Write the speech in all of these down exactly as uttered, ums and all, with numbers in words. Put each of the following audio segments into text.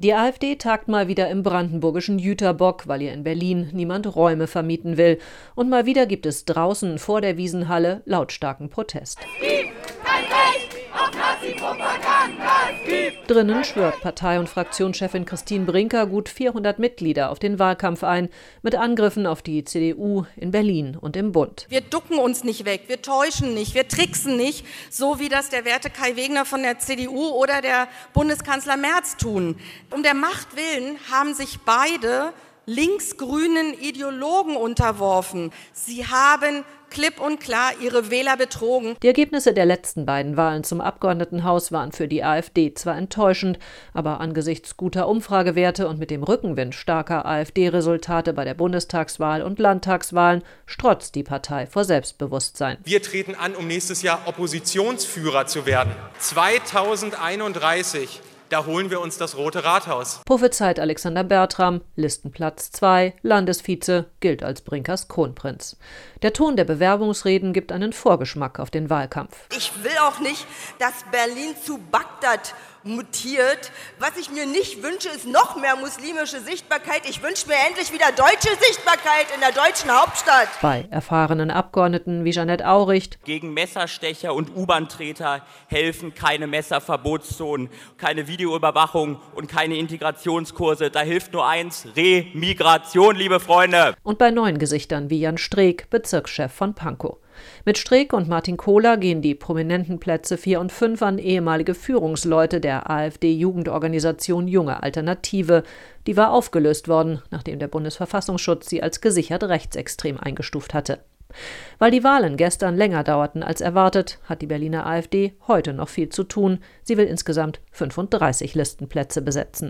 Die AfD tagt mal wieder im brandenburgischen Jüterbock, weil ihr in Berlin niemand Räume vermieten will. Und mal wieder gibt es draußen vor der Wiesenhalle lautstarken Protest. Es gibt kein Recht auf Nazi-Propaganda! Es gibt Drinnen schwört Partei- und Fraktionschefin Christine Brinker gut vierhundert Mitglieder auf den Wahlkampf ein, mit Angriffen auf die C D U in Berlin und im Bund. Wir ducken uns nicht weg, wir täuschen nicht, wir tricksen nicht, so wie das der werte Kai Wegner von der C D U oder der Bundeskanzler Merz tun. Um der Macht willen haben sich beide linksgrünen Ideologen unterworfen. Sie haben klipp und klar ihre Wähler betrogen. Die Ergebnisse der letzten beiden Wahlen zum Abgeordnetenhaus waren für die AfD zwar enttäuschend, aber angesichts guter Umfragewerte und mit dem Rückenwind starker AfD-Resultate bei der Bundestagswahl und Landtagswahlen strotzt die Partei vor Selbstbewusstsein. Wir treten an, um nächstes Jahr Oppositionsführer zu werden. zweitausendeinunddreißig. Da holen wir uns das Rote Rathaus. Prophezeit Alexander Bertram, Listenplatz zwei, Landesvize, gilt als Brinkers Kronprinz. Der Ton der Bewerbungsreden gibt einen Vorgeschmack auf den Wahlkampf. Ich will auch nicht, dass Berlin zu Bagdad mutiert. Was ich mir nicht wünsche, ist noch mehr muslimische Sichtbarkeit. Ich wünsche mir endlich wieder deutsche Sichtbarkeit in der deutschen Hauptstadt. Bei erfahrenen Abgeordneten wie Jeanette Auricht. Gegen Messerstecher und U-Bahn-Treter helfen keine Messerverbotszonen, keine Videoüberwachung und keine Integrationskurse. Da hilft nur eins: Remigration, liebe Freunde. Und bei neuen Gesichtern wie Jan Streeck, Bezirkschef von Pankow. Mit Streeck und Martin Kohler gehen die prominenten Plätze vier und fünf an ehemalige Führungsleute der AfD-Jugendorganisation Junge Alternative. Die war aufgelöst worden, nachdem der Bundesverfassungsschutz sie als gesichert rechtsextrem eingestuft hatte. Weil die Wahlen gestern länger dauerten als erwartet, hat die Berliner AfD heute noch viel zu tun. Sie will insgesamt fünfunddreißig Listenplätze besetzen.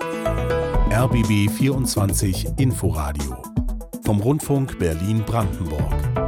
R B B vierundzwanzig Inforadio vom Rundfunk Berlin-Brandenburg.